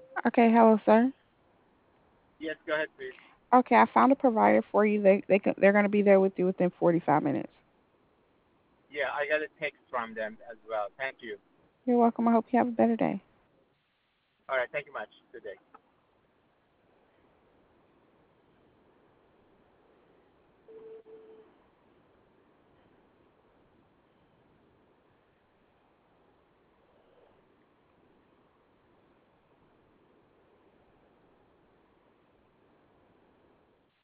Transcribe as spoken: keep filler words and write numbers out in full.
Okay, hello, sir. Yes, go ahead, please. Okay, I found a provider for you. They they can, they're going to be there with you within forty-five minutes. Yeah, I got a text from them as well. Thank you. You're welcome. I hope you have a better day. All right, thank you much. Good day.